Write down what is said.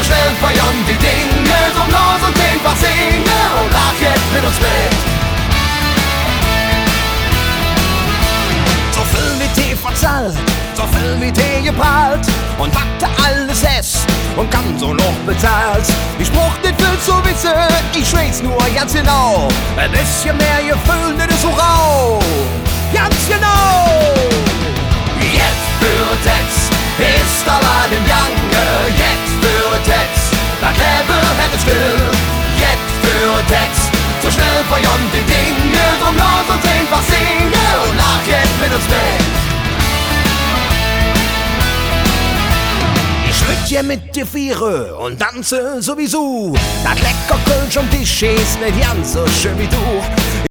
schnell feiern die Dinge, drum los und einfach singen und lach jetzt mit uns mit. So viel wie Tee verzahlt, so viel wie Tee geprahlt und hatte alles es und kann so noch bezahlt. Ich brauch nicht viel zu wissen, ich weiß nur ganz genau. Ein bisschen mehr Gefühl, das ist so rau. Ganz genau. Jetzt für Tex ist aber dem Jange. Jetzt für Tex, da Klebe hätte still. Jetzt für Tex, so schnell feiern die Dinge. Drum los uns einfach singen und lach jetzt mit uns mit. Ja mit dir Viere und tanze sowieso. Das lecker Kölsch am Tisch ist nicht ganz so schön wie du.